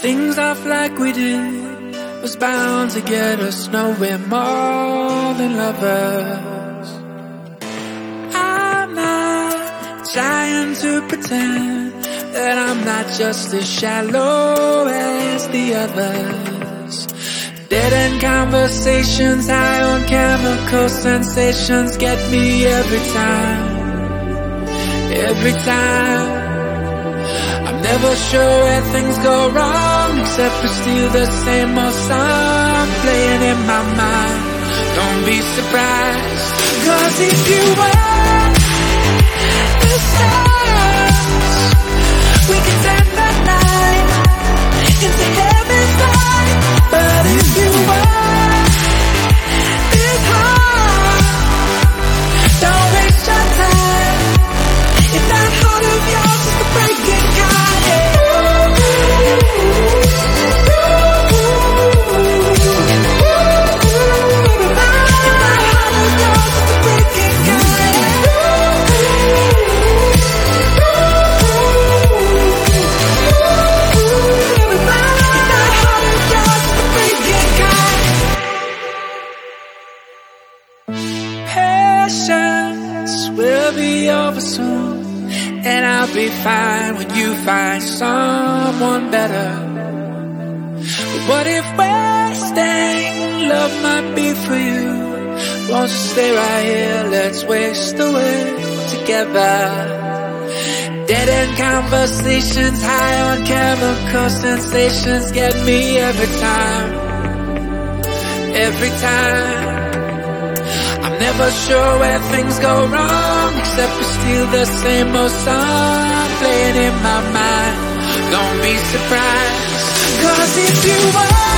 Things off like we did was bound to get us nowhere more than lovers. I'm not trying to pretend that I'm not just as shallow as the others. Dead-end conversations, high on chemical sensations get me every time. Every time. I'm never sure where things go wrong, except for still the same old song playing in my mind. Don't be surprised, 'cause if you were the stars, we could turn the night into heaven's light. But if you were this heart, don't waste your time. If that heart of yours is the breaking kind, yeah. If that heart of yours is the breaking kind, if that heart of yours is the breaking kind. Patience will be over soon, and I'll be fine when you find someone better. But what if wasting love might be for you? Won't you stay right here, let's waste away together. Dead-end conversations, high on chemical sensations get me every time. Every time. I'm never sure where things go wrong, except for still the same old song playing in my mind. Don't be surprised, 'cause if you were